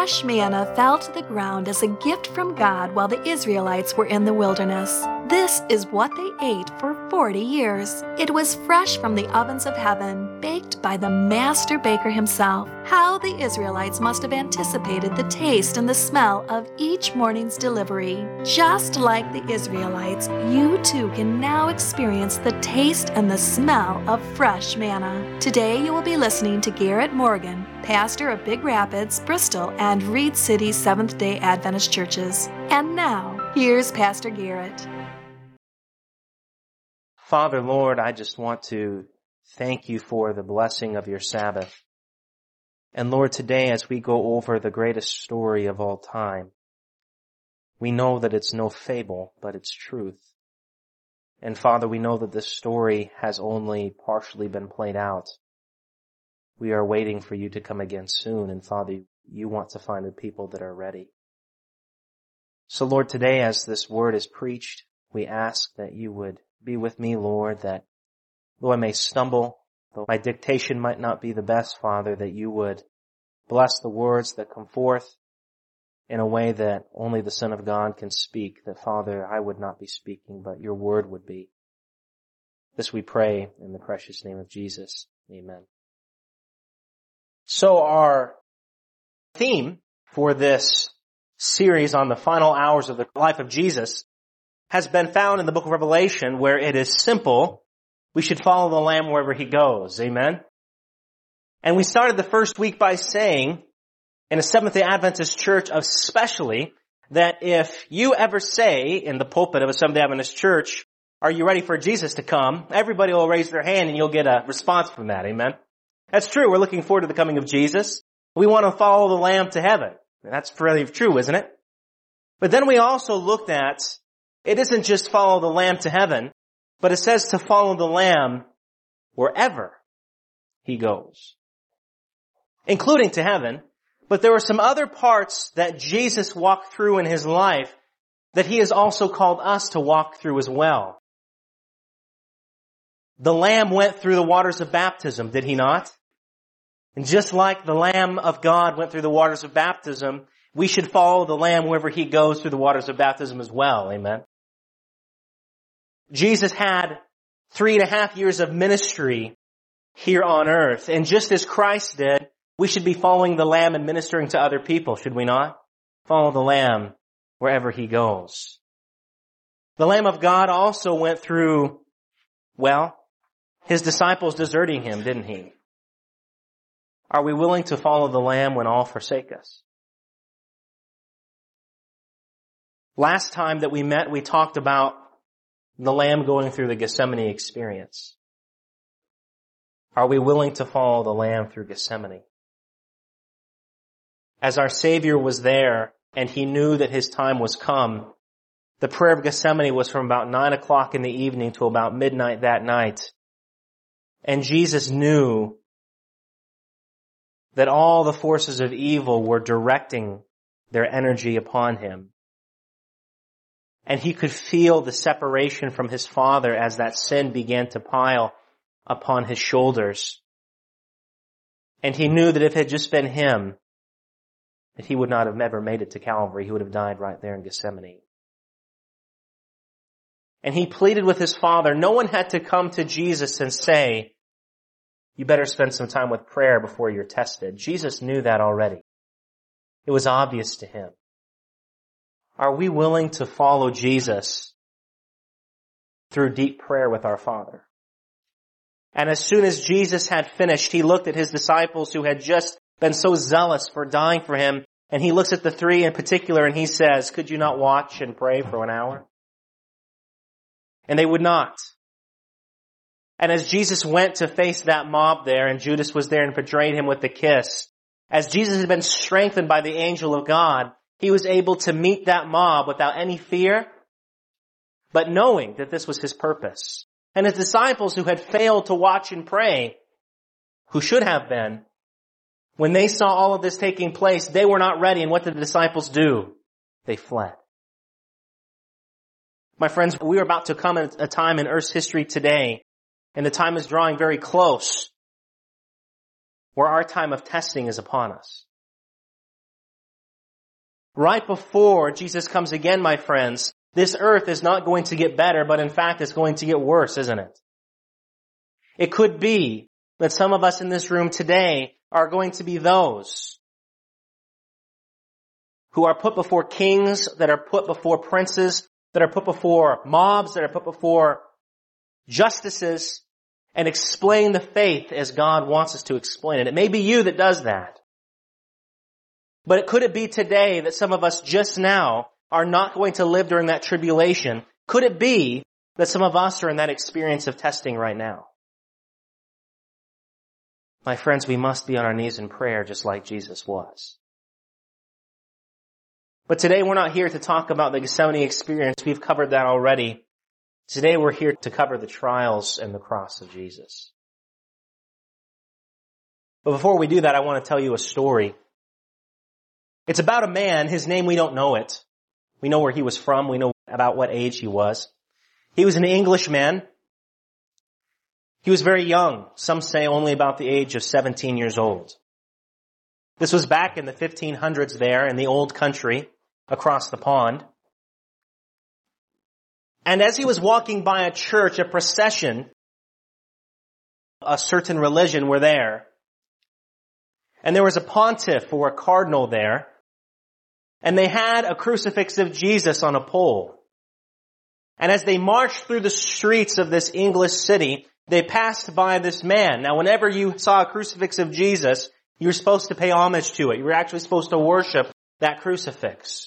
Fresh manna fell to the ground as a gift from God while the Israelites were in the wilderness. This is what they ate for 40 years. It was fresh from the ovens of heaven, baked by the master baker himself. How the Israelites must have anticipated the taste and the smell of each morning's delivery. Just like the Israelites, you too can now experience the taste and the smell of fresh manna. Today you will be listening to Garrett Morgan, pastor of Big Rapids, Bristol, and Reed City Seventh-day Adventist churches. And now, here's Pastor Garrett. Father, Lord, I just want to thank you for the blessing of your Sabbath. And Lord, today as we go over the greatest story of all time, we know that it's no fable, but it's truth. And Father, we know that this story has only partially been played out. We are waiting for you to come again soon, and Father, you want to find a people that are ready. So Lord, today as this word is preached, we ask that you would be with me, Lord, that though I may stumble, though my dictation might not be the best, Father, that you would bless the words that come forth in a way that only the Son of God can speak, that, Father, I would not be speaking, but your word would be. This we pray in the precious name of Jesus. Amen. So our theme for this series on the final hours of the life of Jesus has been found in the book of Revelation, where it is simple. We should follow the Lamb wherever he goes. Amen. And we started the first week by saying, in a Seventh-day Adventist church especially, that if you ever say in the pulpit of a Seventh-day Adventist church, are you ready for Jesus to come? Everybody will raise their hand and you'll get a response from that. Amen. That's true. We're looking forward to the coming of Jesus. We want to follow the Lamb to heaven. That's really true, isn't it? But then we also looked at, it isn't just follow the Lamb to heaven, but it says to follow the Lamb wherever he goes, including to heaven. But there were some other parts that Jesus walked through in his life that he has also called us to walk through as well. The Lamb went through the waters of baptism, did he not? And just like the Lamb of God went through the waters of baptism, we should follow the Lamb wherever he goes through the waters of baptism as well. Amen. Jesus had 3.5 years of ministry here on earth. And just as Christ did, we should be following the Lamb and ministering to other people, should we not? Follow the Lamb wherever he goes. The Lamb of God also went through, his disciples deserting him, didn't he? Are we willing to follow the Lamb when all forsake us? Last time that we met, we talked about the Lamb going through the Gethsemane experience. Are we willing to follow the Lamb through Gethsemane? As our Savior was there and he knew that his time was come, the prayer of Gethsemane was from about 9 o'clock in the evening to about midnight that night. And Jesus knew that all the forces of evil were directing their energy upon him. And he could feel the separation from his Father as that sin began to pile upon his shoulders. And he knew that if it had just been him, that he would not have ever made it to Calvary. He would have died right there in Gethsemane. And he pleaded with his Father. No one had to come to Jesus and say, you better spend some time with prayer before you're tested. Jesus knew that already. It was obvious to him. Are we willing to follow Jesus through deep prayer with our Father? And as soon as Jesus had finished, he looked at his disciples who had just been so zealous for dying for him, and he looks at the three in particular and he says, could you not watch and pray for an hour? And they would not. And as Jesus went to face that mob there, and Judas was there and betrayed him with the kiss, as Jesus had been strengthened by the angel of God, he was able to meet that mob without any fear, but knowing that this was his purpose. And his disciples who had failed to watch and pray, who should have been, when they saw all of this taking place, they were not ready. And what did the disciples do? They fled. My friends, we are about to come at a time in Earth's history today, and the time is drawing very close, where our time of testing is upon us. right before Jesus comes again, my friends, this earth is not going to get better, but in fact it's going to get worse, isn't it? It could be that some of us in this room today are going to be those who are put before kings, that are put before princes, that are put before mobs, that are put before justices, and explain the faith as God wants us to explain it. It may be you that does that. But could it be today that some of us just now are not going to live during that tribulation? Could it be that some of us are in that experience of testing right now? My friends, we must be on our knees in prayer just like Jesus was. But today we're not here to talk about the Gethsemane experience. We've covered that already. Today we're here to cover the trials and the cross of Jesus. But before we do that, I want to tell you a story. It's about a man. His name, we don't know it. We know where he was from. We know about what age he was. He was an Englishman. He was very young. Some say only about the age of 17 years old. This was back in the 1500s there in the old country across the pond. And as he was walking by a church, a procession, a certain religion were there. And there was a pontiff or a cardinal there. And they had a crucifix of Jesus on a pole. And as they marched through the streets of this English city, they passed by this man. Now, whenever you saw a crucifix of Jesus, you were supposed to pay homage to it. You were actually supposed to worship that crucifix.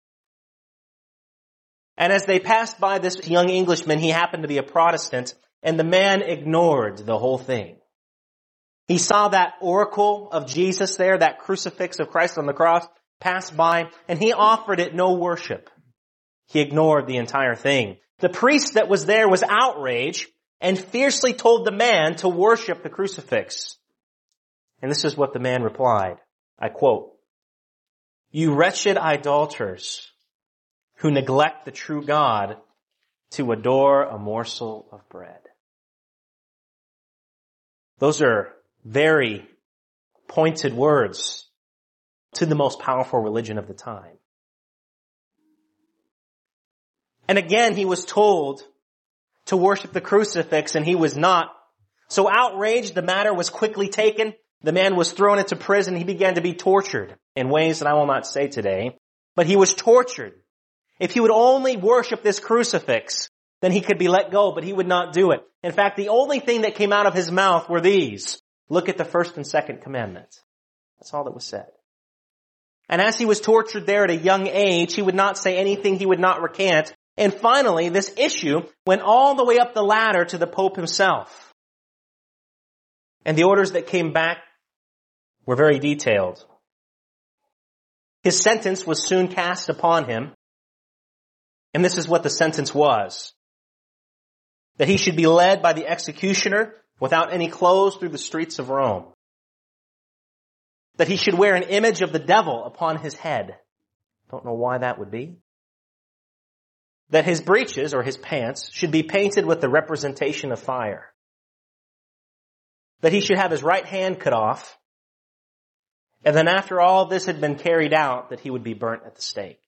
And as they passed by this young Englishman, he happened to be a Protestant, and the man ignored the whole thing. He saw that oracle of Jesus there, that crucifix of Christ on the cross, pass by, and he offered it no worship. He ignored the entire thing. The priest that was there was outraged and fiercely told the man to worship the crucifix. And this is what the man replied. I quote, "You wretched idolaters who neglect the true God to adore a morsel of bread." Those are very pointed words to the most powerful religion of the time. And again, he was told to worship the crucifix, and he was not. So outraged, the matter was quickly taken. The man was thrown into prison. He began to be tortured in ways that I will not say today. But he was tortured. If he would only worship this crucifix, then he could be let go, but he would not do it. In fact, the only thing that came out of his mouth were these: look at the first and second commandment. That's all that was said. And as he was tortured there at a young age, he would not say anything he would not recant. And finally, this issue went all the way up the ladder to the Pope himself. And the orders that came back were very detailed. His sentence was soon cast upon him. And this is what the sentence was: that he should be led by the executioner without any clothes through the streets of Rome. That he should wear an image of the devil upon his head. Don't know why that would be. That his breeches, or his pants, should be painted with the representation of fire. That he should have his right hand cut off. And then after all this had been carried out, that he would be burnt at the stake.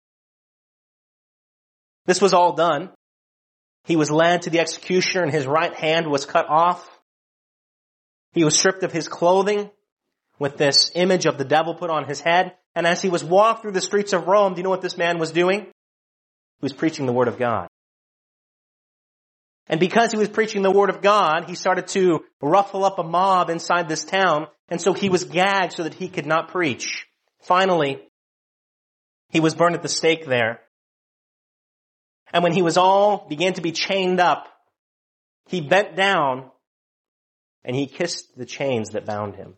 This was all done. He was led to the executioner, and his right hand was cut off. He was stripped of his clothing with this image of the devil put on his head. And as he was walked through the streets of Rome, do you know what this man was doing? He was preaching the Word of God. And because he was preaching the Word of God, he started to ruffle up a mob inside this town. And so he was gagged so that he could not preach. Finally, he was burned at the stake there. And when he was all began to be chained up, he bent down and he kissed the chains that bound him.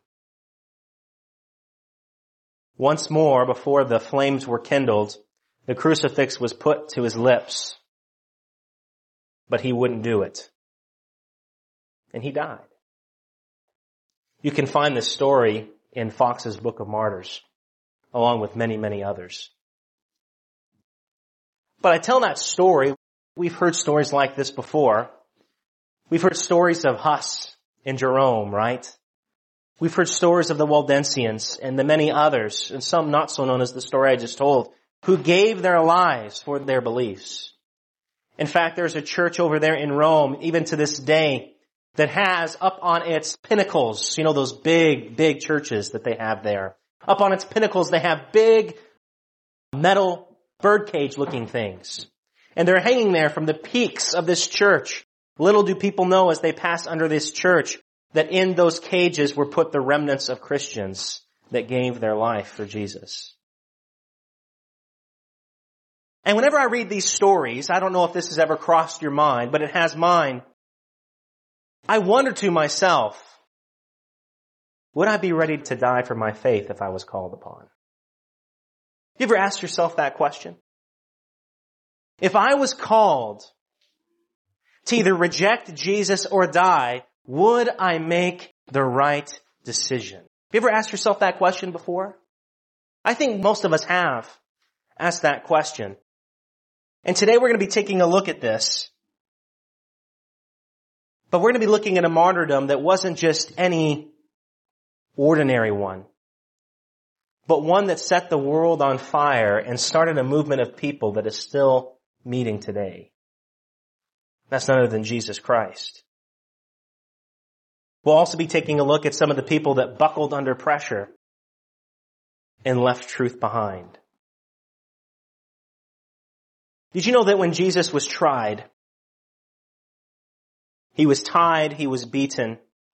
Once more, before the flames were kindled, the crucifix was put to his lips. But he wouldn't do it. And he died. You can find this story in Fox's Book of Martyrs, along with many, many others. But I tell that story. We've heard stories like this before. We've heard stories of Huss and Jerome, right? We've heard stories of the Waldensians and the many others, and some not so known as the story I just told, who gave their lives for their beliefs. In fact, there's a church over there in Rome, even to this day, that has up on its pinnacles, those big, big churches that they have there. Up on its pinnacles, they have big metal birdcage looking things. And they're hanging there from the peaks of this church. Little do people know as they pass under this church that in those cages were put the remnants of Christians that gave their life for Jesus. And whenever I read these stories, I don't know if this has ever crossed your mind, but it has mine. I wonder to myself, would I be ready to die for my faith if I was called upon? You ever asked yourself that question? If I was called to either reject Jesus or die, would I make the right decision? Have you ever asked yourself that question before? I think most of us have asked that question. And today we're going to be taking a look at this. But we're going to be looking at a martyrdom that wasn't just any ordinary one, but one that set the world on fire and started a movement of people that is still meeting today. That's none other than Jesus Christ. We'll also be taking a look at some of the people that buckled under pressure and left truth behind. Did you know that when Jesus was tried, he was tied, he was beaten,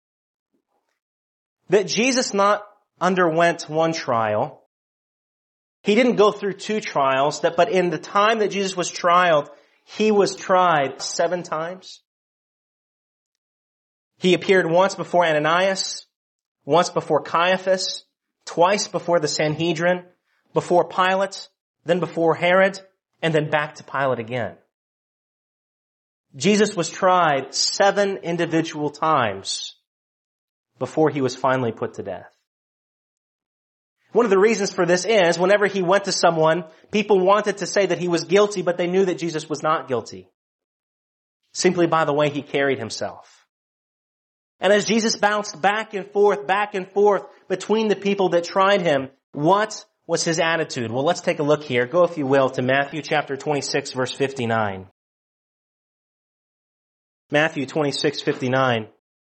that Jesus not underwent one trial, he didn't go through two trials, but in the time that Jesus was tried, he was tried 7 times. He appeared once before Ananias, once before Caiaphas, twice before the Sanhedrin, before Pilate, then before Herod, and then back to Pilate again. Jesus was tried 7 individual times before he was finally put to death. One of the reasons for this is whenever he went to someone, people wanted to say that he was guilty, but they knew that Jesus was not guilty, simply by the way he carried himself. And as Jesus bounced back and forth between the people that tried him, what was his attitude? Well, let's take a look here. Go, if you will, to Matthew chapter 26, verse 59. Matthew 26:59.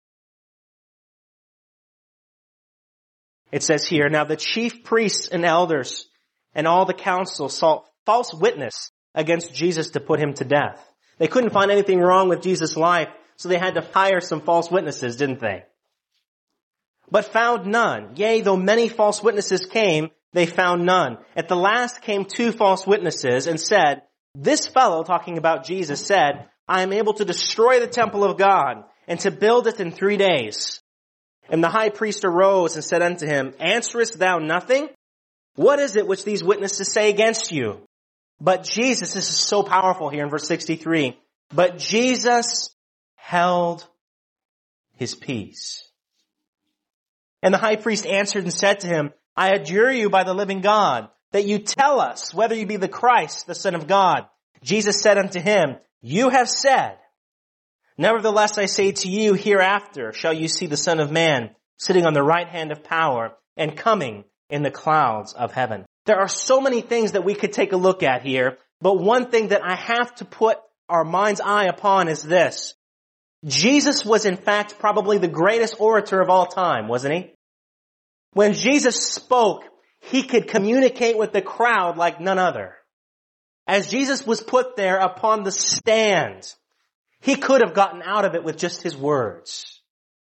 It says here, "Now the chief priests and elders and all the council sought false witness against Jesus to put him to death." They couldn't find anything wrong with Jesus' life, so they had to hire some false witnesses, didn't they? But found none. Yea, though many false witnesses came, they found none. At the last came 2 false witnesses and said, "This fellow," talking about Jesus, said, "I am able to destroy the temple of God and to build it in 3 days." And the high priest arose and said unto him, "Answerest thou nothing? What is it which these witnesses say against you?" But Jesus, this is so powerful here in verse 63, but Jesus held his peace. And the high priest answered and said to him, "I adjure you by the living God, that you tell us whether you be the Christ, the Son of God." Jesus said unto him, "You have said. Nevertheless, I say to you, hereafter shall you see the Son of Man sitting on the right hand of power and coming in the clouds of heaven." There are so many things that we could take a look at here, but one thing that I have to put our mind's eye upon is this. Jesus was in fact probably the greatest orator of all time, wasn't he? When Jesus spoke, he could communicate with the crowd like none other. As Jesus was put there upon the stand, he could have gotten out of it with just his words.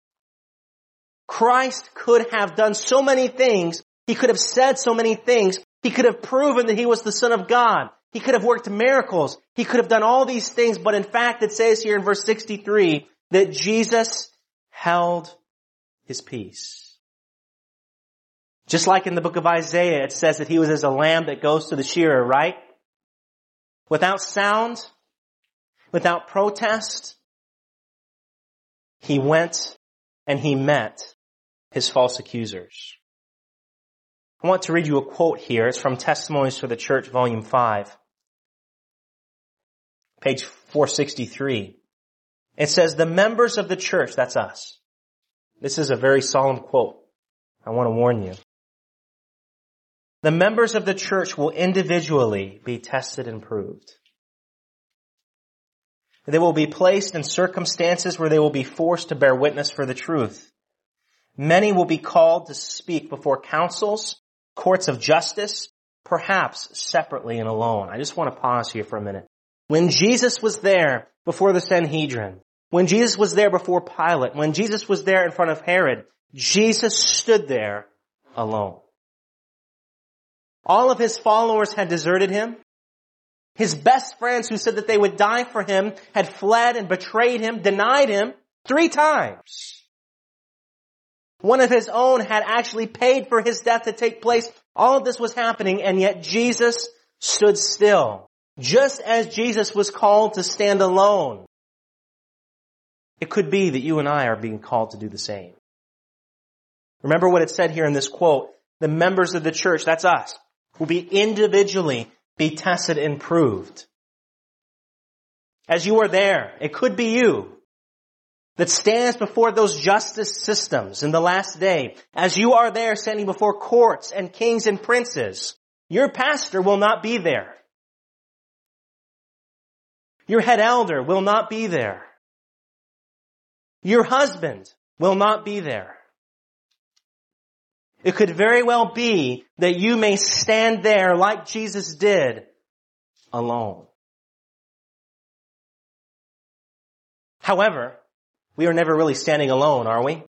Christ could have done so many things. He could have said so many things. He could have proven that he was the Son of God. He could have worked miracles. He could have done all these things. But in fact, it says here in verse 63 that Jesus held his peace. Just like in the book of Isaiah, it says that he was as a lamb that goes to the shearer, right? Without sound, without protest, he went and he met his false accusers. I want to read you a quote here. It's from Testimonies for the Church, volume 5, page 463. It says, "The members of the church," that's us. This is a very solemn quote. I want to warn you. The members of the church will individually be tested and proved. They will be placed in circumstances where they will be forced to bear witness for the truth. Many will be called to speak before councils, courts of justice, perhaps separately and alone. I just want to pause here for a minute. When Jesus was there before the Sanhedrin, when Jesus was there before Pilate, when Jesus was there in front of Herod, Jesus stood there alone. All of his followers had deserted him. His best friends who said that they would die for him had fled and betrayed him, denied him 3 times. One of his own had actually paid for his death to take place. All of this was happening, and yet Jesus stood still. Just as Jesus was called to stand alone, it could be that you and I are being called to do the same. Remember what it said here in this quote. The members of the church, that's us, will be individually be tested and proved. As you are there, it could be you that stands before those justice systems in the last day. As you are there standing before courts and kings and princes, your pastor will not be there. Your head elder will not be there. Your husband will not be there. It could very well be that you may stand there like Jesus did, alone. However, we are never really standing alone, are we?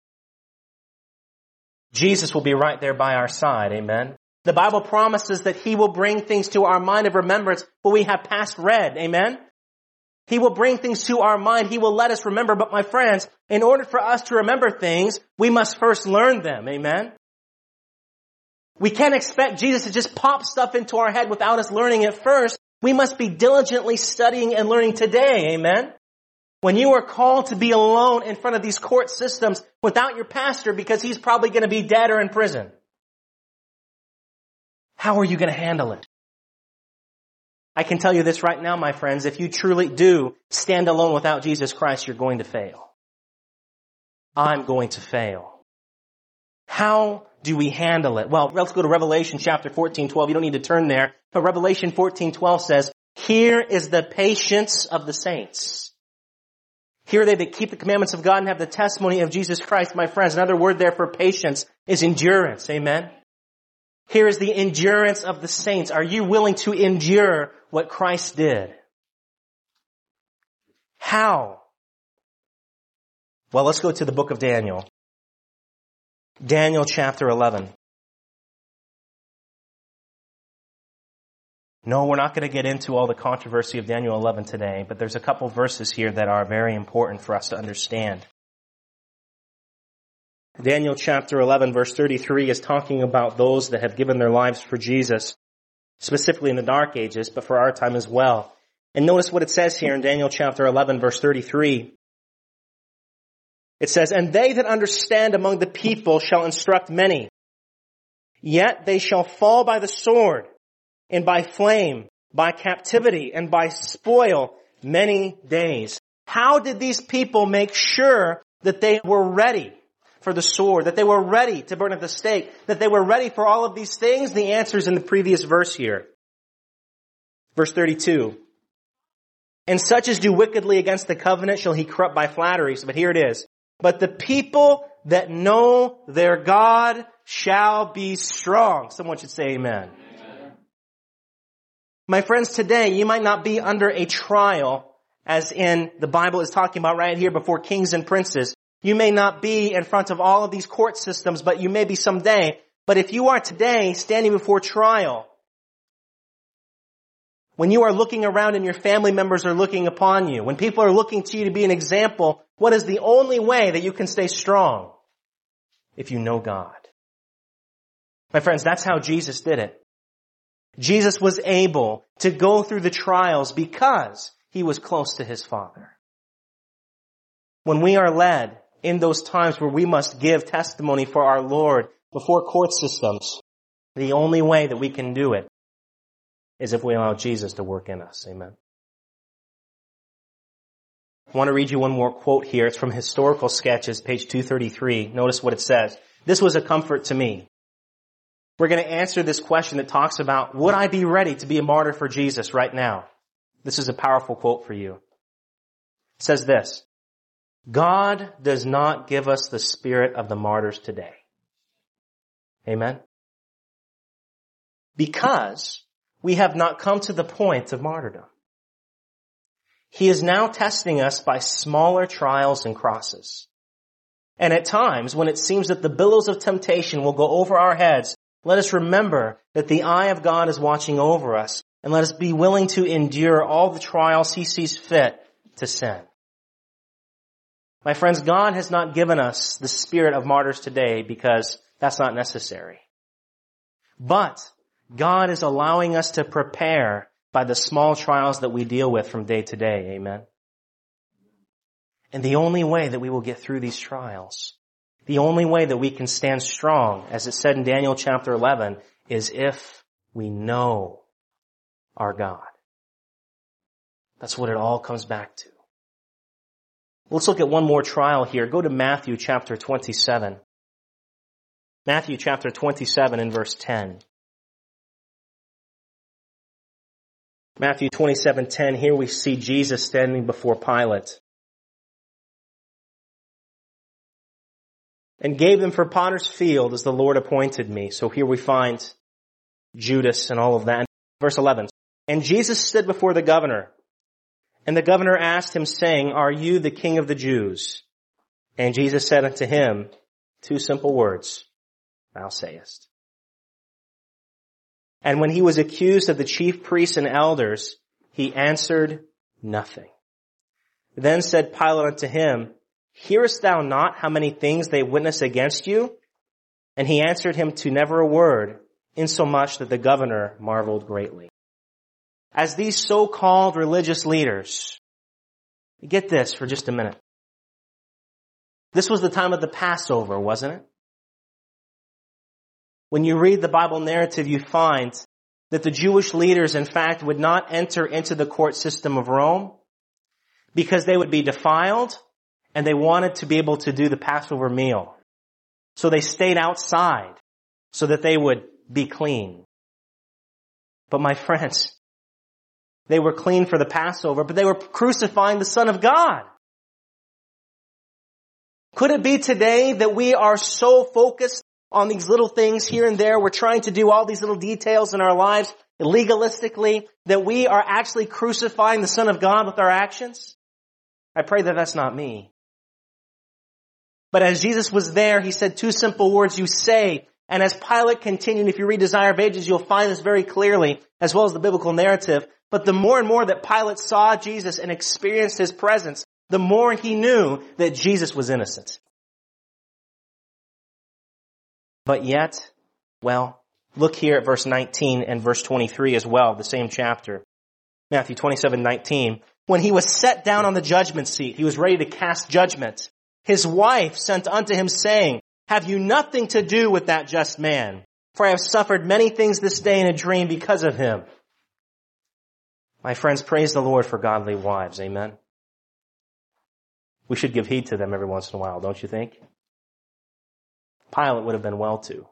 Jesus will be right there by our side, amen? The Bible promises that He will bring things to our mind of remembrance what we have past read, amen? He will bring things to our mind. He will let us remember. But my friends, in order for us to remember things, we must first learn them. Amen? We can't expect Jesus to just pop stuff into our head without us learning it first. We must be diligently studying and learning today. Amen? When you are called to be alone in front of these court systems without your pastor because he's probably going to be dead or in prison, how are you going to handle it? I can tell you this right now, my friends, if you truly do stand alone without Jesus Christ, you're going to fail. I'm going to fail. How do we handle it? Well, let's go to Revelation chapter 14:12. You don't need to turn there. But Revelation 14:12 says, here is the patience of the saints. Here are they that keep the commandments of God and have the testimony of Jesus Christ, my friends. Another word there for patience is endurance. Amen? Here is the endurance of the saints. Are you willing to endure what Christ did? How? Well, let's go to the book of Daniel. Daniel chapter 11. No, we're not going to get into all the controversy of Daniel 11 today, but there's a couple verses here that are very important for us to understand. Daniel chapter 11 verse 33 is talking about those that have given their lives for Jesus, specifically in the dark ages, but for our time as well. And notice what it says here in Daniel chapter 11 verse 33. It says, and they that understand among the people shall instruct many. Yet they shall fall by the sword, and by flame, by captivity, and by spoil many days. How did these people make sure that they were ready for the sword, that they were ready to burn at the stake, that they were ready for all of these things? The answer is in the previous verse here. Verse 32. And such as do wickedly against the covenant shall he corrupt by flatteries. But here it is. But the people that know their God shall be strong. Someone should say amen. Amen. My friends, today you might not be under a trial, as in the Bible is talking about right here before kings and princes. You may not be in front of all of these court systems, but you may be someday. But if you are today standing before trial, when you are looking around and your family members are looking upon you, when people are looking to you to be an example, what is the only way that you can stay strong? If you know God. My friends, that's how Jesus did it. Jesus was able to go through the trials because he was close to his Father. When we are led in those times where we must give testimony for our Lord before court systems, the only way that we can do it is if we allow Jesus to work in us. Amen. I want to read you one more quote here. It's from Historical Sketches, page 233. Notice what it says. This was a comfort to me. We're going to answer this question that talks about, would I be ready to be a martyr for Jesus right now? This is a powerful quote for you. It says this, God does not give us the spirit of the martyrs today. Amen? Because we have not come to the point of martyrdom. He is now testing us by smaller trials and crosses. And at times, when it seems that the billows of temptation will go over our heads, let us remember that the eye of God is watching over us, and let us be willing to endure all the trials He sees fit to send. My friends, God has not given us the spirit of martyrs today because that's not necessary. But God is allowing us to prepare by the small trials that we deal with from day to day. Amen. And the only way that we will get through these trials, the only way that we can stand strong, as it said in Daniel chapter 11, is if we know our God. That's what it all comes back to. Let's look at one more trial here. Go to Matthew chapter 27. Matthew chapter 27 and verse 10. Matthew 27:10, here we see Jesus standing before Pilate. And gave them for potter's field as the Lord appointed me. So here we find Judas and all of that. Verse 11. And Jesus stood before the governor. And the governor asked him, saying, Are you the king of the Jews? And Jesus said unto him, two simple words, Thou sayest. And when he was accused of the chief priests and elders, he answered nothing. Then said Pilate unto him, Hearest thou not how many things they witness against you? And he answered him to never a word, insomuch that the governor marveled greatly. As these so-called religious leaders, get this for just a minute. This was the time of the Passover, wasn't it? When you read the Bible narrative, you find that the Jewish leaders, in fact, would not enter into the court system of Rome because they would be defiled and they wanted to be able to do the Passover meal. So they stayed outside so that they would be clean. But my friends, they were clean for the Passover, but they were crucifying the Son of God. Could it be today that we are so focused on these little things here and there, we're trying to do all these little details in our lives legalistically, that we are actually crucifying the Son of God with our actions? I pray that that's not me. But as Jesus was there, he said two simple words, you say. And as Pilate continued, if you read Desire of Ages, you'll find this very clearly, as well as the biblical narrative. But the more and more that Pilate saw Jesus and experienced his presence, the more he knew that Jesus was innocent. But yet, well, look here at verse 19 and verse 23 as well, the same chapter. Matthew 27:19. When he was set down on the judgment seat, he was ready to cast judgment. His wife sent unto him, saying, Have you nothing to do with that just man? For I have suffered many things this day in a dream because of him. My friends, praise the Lord for godly wives. Amen. We should give heed to them every once in a while, don't you think? Pilate would have been well too.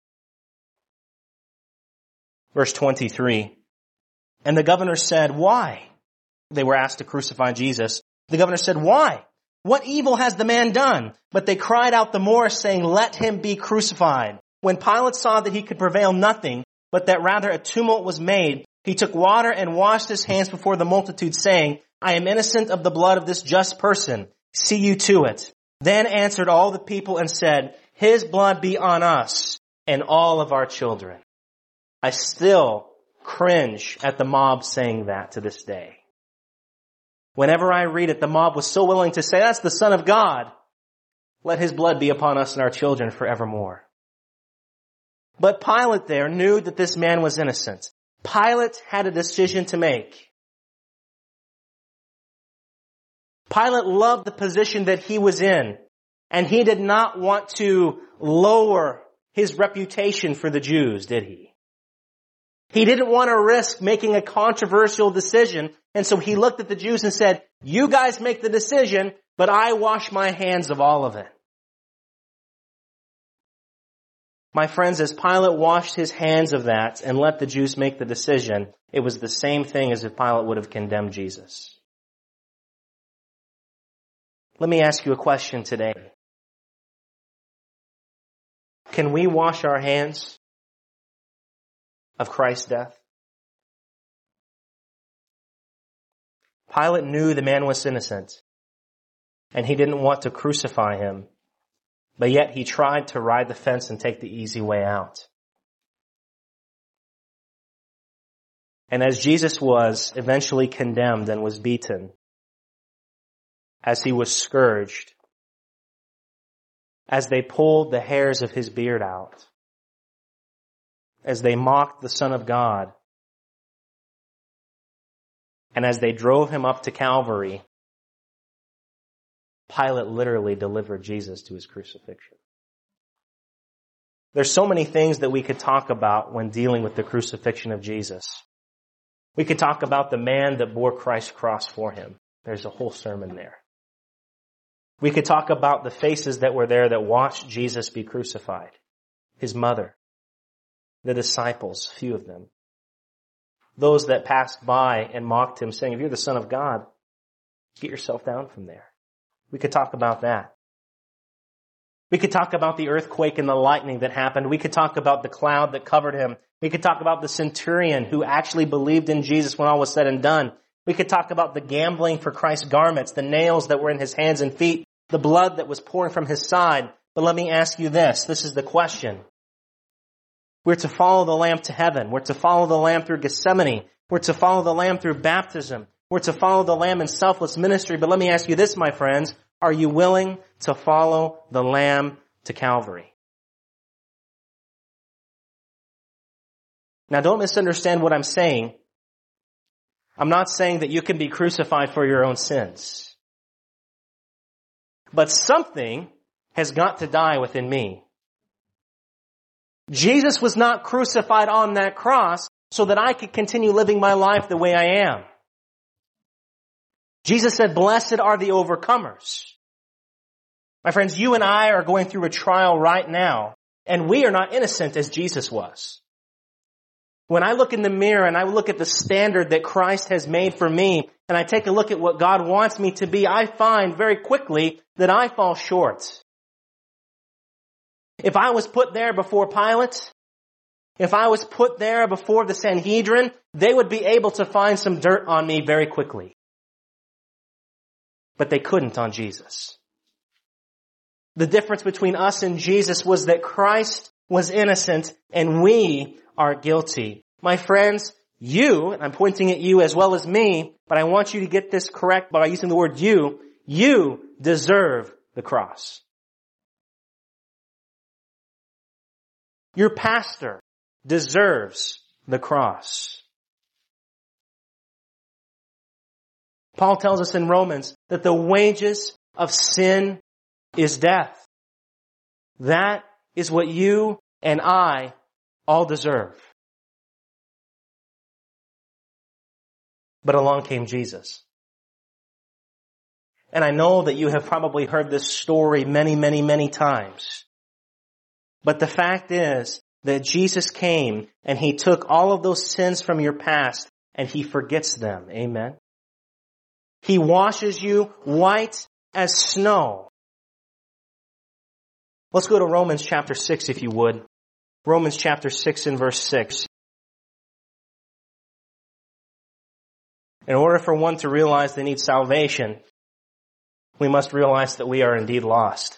Verse 23. And the governor said, Why? They were asked to crucify Jesus. The governor said, Why? What evil has the man done? But they cried out the more, saying, Let him be crucified. When Pilate saw that he could prevail nothing, but that rather a tumult was made, he took water and washed his hands before the multitude, saying, I am innocent of the blood of this just person. See you to it. Then answered all the people and said, His blood be on us and all of our children. I still cringe at the mob saying that to this day. Whenever I read it, the mob was so willing to say, That's the Son of God. Let his blood be upon us and our children forevermore. But Pilate there knew that this man was innocent. Pilate had a decision to make. Pilate loved the position that he was in, and he did not want to lower his reputation for the Jews, did he? He didn't want to risk making a controversial decision, and so he looked at the Jews and said, You guys make the decision, but I wash my hands of all of it. My friends, as Pilate washed his hands of that and let the Jews make the decision, it was the same thing as if Pilate would have condemned Jesus. Let me ask you a question today. Can we wash our hands of Christ's death? Pilate knew the man was innocent, and he didn't want to crucify him, but yet he tried to ride the fence and take the easy way out. And as Jesus was eventually condemned and was beaten, as he was scourged, as they pulled the hairs of his beard out, as they mocked the Son of God, and as they drove him up to Calvary, Pilate literally delivered Jesus to his crucifixion. There's so many things that we could talk about when dealing with the crucifixion of Jesus. We could talk about the man that bore Christ's cross for him. There's a whole sermon there. We could talk about the faces that were there that watched Jesus be crucified. His mother, the disciples, a few of them. Those that passed by and mocked him, saying, if you're the Son of God, get yourself down from there. We could talk about that. We could talk about the earthquake and the lightning that happened. We could talk about the cloud that covered him. We could talk about the centurion who actually believed in Jesus when all was said and done. We could talk about the gambling for Christ's garments, the nails that were in his hands and feet, the blood that was pouring from his side. But let me ask you this. This is the question. We're to follow the Lamb to heaven. We're to follow the Lamb through Gethsemane. We're to follow the Lamb through baptism. We're to follow the Lamb in selfless ministry. But let me ask you this, my friends. Are you willing to follow the Lamb to Calvary? Now, don't misunderstand what I'm saying. I'm not saying that you can be crucified for your own sins. But something has got to die within me. Jesus was not crucified on that cross so that I could continue living my life the way I am. Jesus said, blessed are the overcomers. My friends, you and I are going through a trial right now, and we are not innocent as Jesus was. When I look in the mirror and I look at the standard that Christ has made for me, and I take a look at what God wants me to be, I find very quickly that I fall short. If I was put there before Pilate, if I was put there before the Sanhedrin, they would be able to find some dirt on me very quickly. But they couldn't on Jesus. The difference between us and Jesus was that Christ was innocent and we are guilty. My friends, you, and I'm pointing at you as well as me, but I want you to get this correct by using the word you deserve the cross. Your pastor deserves the cross. Paul tells us in Romans that the wages of sin is death. That is what you and I all deserve. But along came Jesus. And I know that you have probably heard this story many times. But the fact is that Jesus came and He took all of those sins from your past and He forgets them. Amen. He washes you white as snow. Let's go to Romans chapter 6 if you would. Romans chapter 6 and verse 6. In order for one to realize they need salvation, we must realize that we are indeed lost.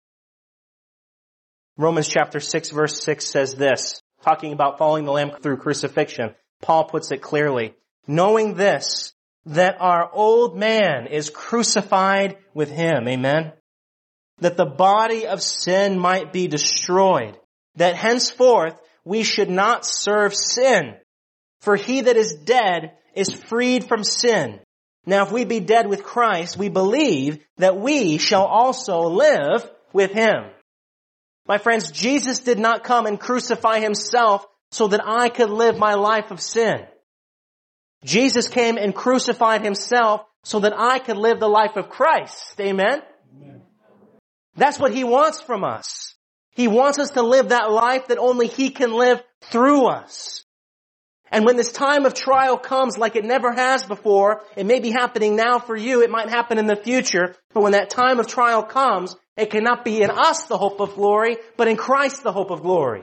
Romans chapter 6 verse 6 says this, talking about following the Lamb through crucifixion. Paul puts it clearly. Knowing this, that our old man is crucified with Him. Amen. That the body of sin might be destroyed. That henceforth we should not serve sin. For he that is dead is freed from sin. Now if we be dead with Christ, we believe that we shall also live with Him. My friends, Jesus did not come and crucify Himself so that I could live my life of sin. Jesus came and crucified Himself so that I could live the life of Christ. Amen? Amen. That's what He wants from us. He wants us to live that life that only He can live through us. And when this time of trial comes like it never has before, it may be happening now for you, it might happen in the future, but when that time of trial comes, it cannot be in us the hope of glory, but in Christ the hope of glory.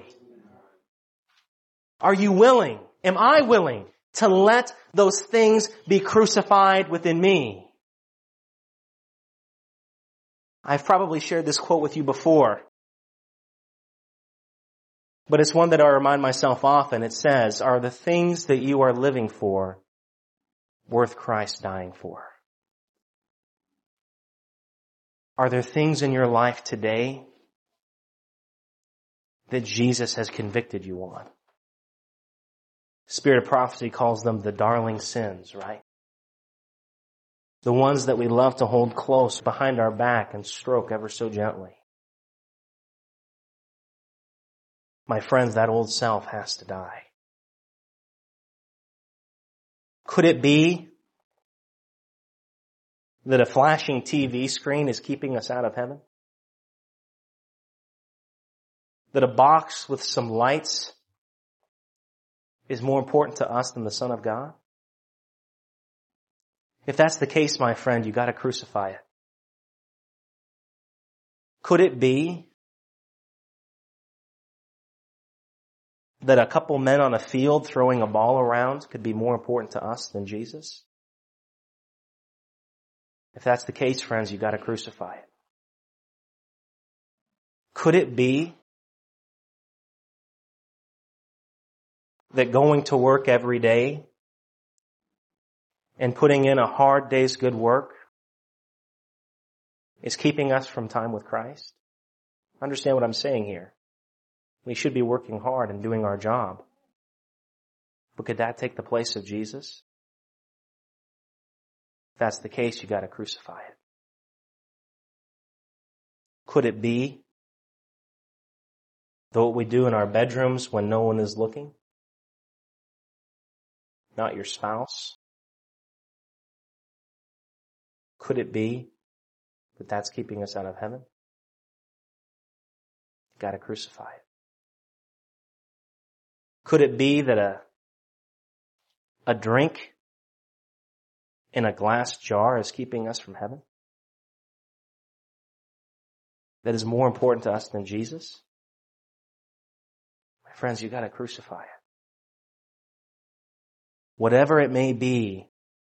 Are you willing? Am I willing to let those things be crucified within me? I've probably shared this quote with you before, but it's one that I remind myself often. It says, are the things that you are living for worth Christ dying for? Are there things in your life today that Jesus has convicted you on? Spirit of prophecy calls them the darling sins, right? The ones that we love to hold close behind our back and stroke ever so gently. My friends, that old self has to die. Could it be that a flashing TV screen is keeping us out of heaven? That a box with some lights is more important to us than the Son of God? If that's the case, my friend, you got to crucify it. Could it be that a couple men on a field throwing a ball around could be more important to us than Jesus? If that's the case, friends, you got to crucify it. Could it be that going to work every day and putting in a hard day's good work is keeping us from time with Christ? Understand what I'm saying here. We should be working hard and doing our job. But could that take the place of Jesus? If that's the case, you got to crucify it. Could it be that what we do in our bedrooms when no one is looking, not your spouse, could it be that that's keeping us out of heaven? You got to crucify it. Could it be that a drink in a glass jar is keeping us from heaven? That is more important to us than Jesus? My friends, you got to crucify it. Whatever it may be,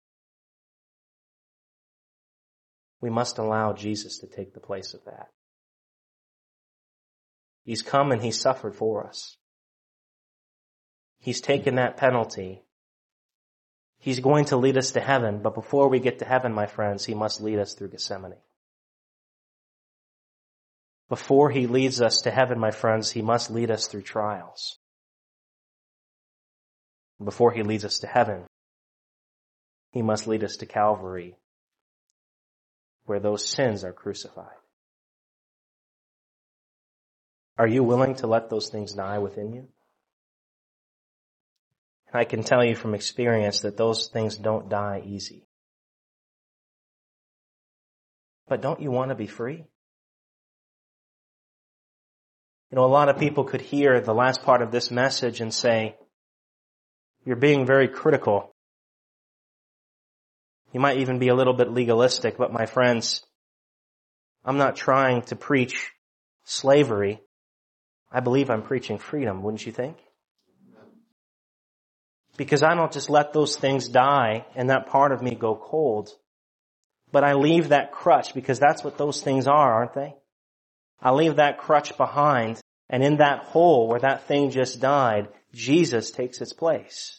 we must allow Jesus to take the place of that. He's come and He's suffered for us. He's taken that penalty. He's going to lead us to heaven, but before we get to heaven, my friends, He must lead us through Gethsemane. Before He leads us to heaven, my friends, He must lead us through trials. Before He leads us to heaven, He must lead us to Calvary, where those sins are crucified. Are you willing to let those things die within you? I can tell you from experience that those things don't die easy. But don't you want to be free? You know, a lot of people could hear the last part of this message and say, you're being very critical. You might even be a little bit legalistic, but my friends, I'm not trying to preach slavery. I believe I'm preaching freedom, wouldn't you think? Because I don't just let those things die and that part of me go cold, but I leave that crutch, because that's what those things are, aren't they? I leave that crutch behind, and in that hole where that thing just died, Jesus takes its place.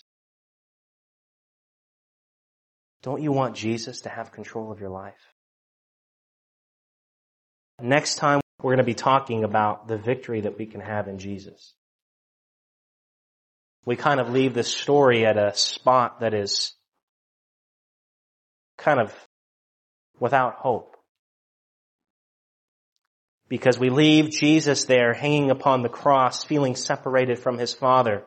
Don't you want Jesus to have control of your life? Next time, we're going to be talking about the victory that we can have in Jesus. We kind of leave this story at a spot that is kind of without hope. Because we leave Jesus there hanging upon the cross, feeling separated from His Father.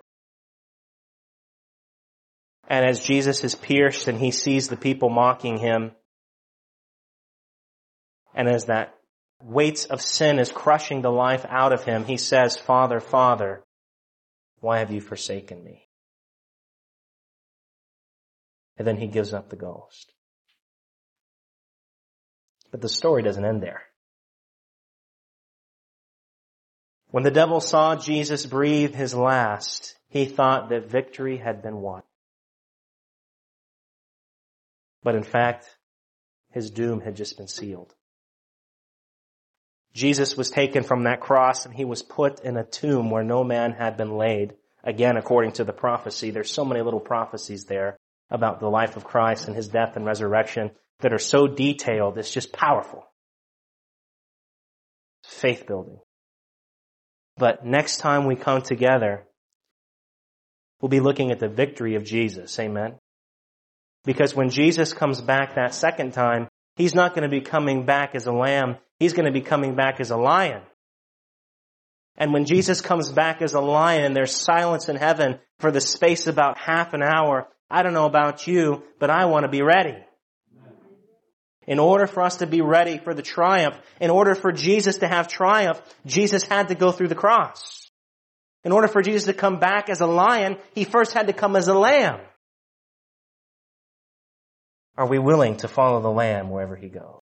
And as Jesus is pierced and He sees the people mocking Him, and as that weight of sin is crushing the life out of him, he says, Father, Father, why have you forsaken me? And then he gives up the ghost. But the story doesn't end there. When the devil saw Jesus breathe his last, he thought that victory had been won. But in fact, his doom had just been sealed. Jesus was taken from that cross and he was put in a tomb where no man had been laid. Again, according to the prophecy, there's so many little prophecies there about the life of Christ and his death and resurrection that are so detailed, it's just powerful. Faith building. But next time we come together, we'll be looking at the victory of Jesus. Amen? Because when Jesus comes back that second time, he's not going to be coming back as a lamb. He's going to be coming back as a lion. And when Jesus comes back as a lion, there's silence in heaven for the space about half an hour. I don't know about you, but I want to be ready. In order for us to be ready for the triumph, in order for Jesus to have triumph, Jesus had to go through the cross. In order for Jesus to come back as a lion, he first had to come as a lamb. Are we willing to follow the Lamb wherever he goes?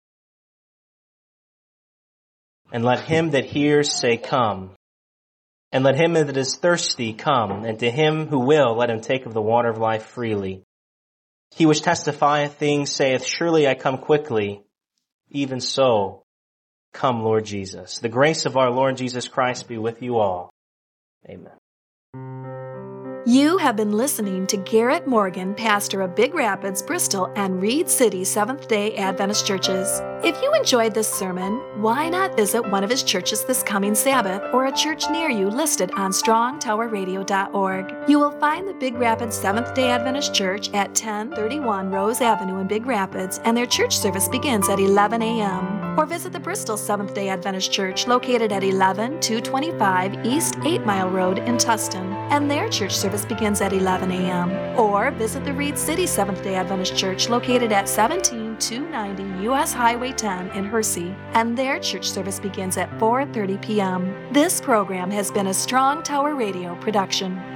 And let him that hears say, Come. And let him that is thirsty come. And to him who will, let him take of the water of life freely. He which testifieth things saith, Surely I come quickly. Even so, come, Lord Jesus. The grace of our Lord Jesus Christ be with you all. Amen. You have been listening to Garrett Morgan, pastor of Big Rapids, Bristol, and Reed City Seventh-day Adventist churches. If you enjoyed this sermon, why not visit one of his churches this coming Sabbath or a church near you listed on strongtowerradio.org. You will find the Big Rapids Seventh-day Adventist Church at 1031 Rose Avenue in Big Rapids, and their church service begins at 11 a.m. Or visit the Bristol Seventh-day Adventist Church located at 11225 East 8 Mile Road in Tustin, and their church service begins at 11 a.m. Or visit the Reed City Seventh-day Adventist Church located at 17290 U.S. Highway 10 in Hersey, and their church service begins at 4:30 p.m. This program has been a Strong Tower Radio production.